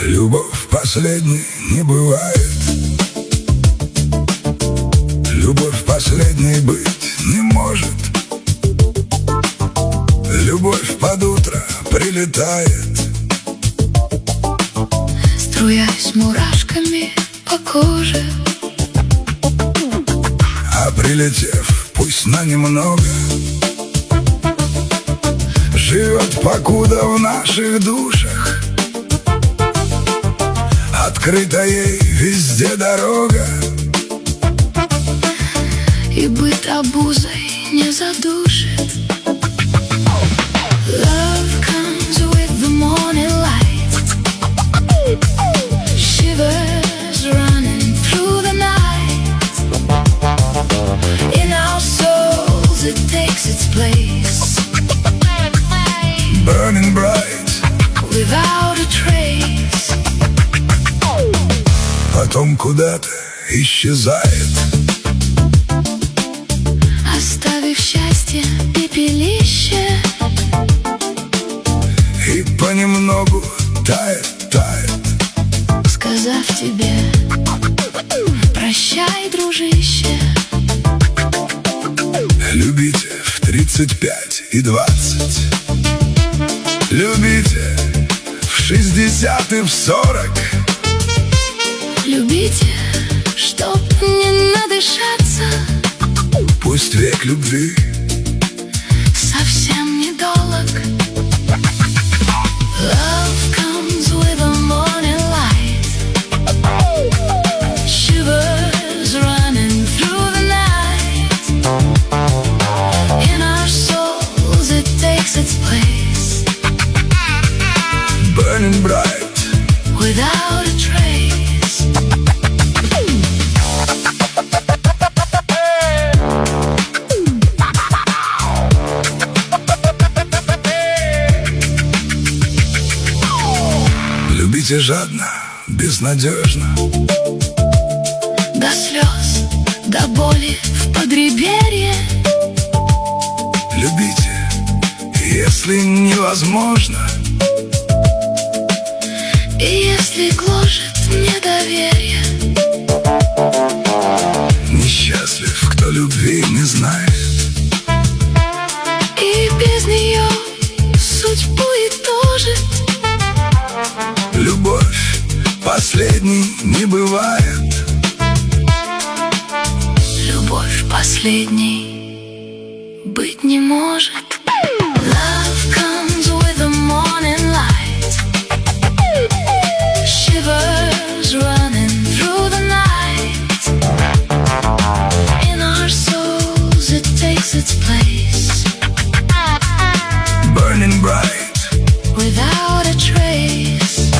Любовь последней не бывает. Любовь последней быть не может. Любовь под утро прилетает, струясь мурашками по коже. а прилетев, пусть на немного, живет покуда в наших душах. Открыта ей везде дорога, И быт обузой не задушит. Love comes with the morning light, shivers running through the night. In our souls it takes its place, burning bright, without a trace. потом куда-то исчезает, Оставив счастье пепелище, и понемногу тает, тает, сказав тебе: прощай, дружище. любите в 35 и 20, любите в 60 и в 40. Любите, чтоб не надышаться, Пусть век любви совсем недолг. Love comes with the morning light, shivers running through the night. In our souls it takes its place, burning bright, without a trace. любите жадно, безнадежно, До слез, до боли в подреберье. любите, если невозможно, И если гложет недоверие, несчастлив, кто любви не знает. и без нее судьбу и тожит. Любовь последней не бывает. Любовь последней быть не может. Love comes with the morning light, shivers running through the night. In our souls it takes its place, Burning bright, without a trace.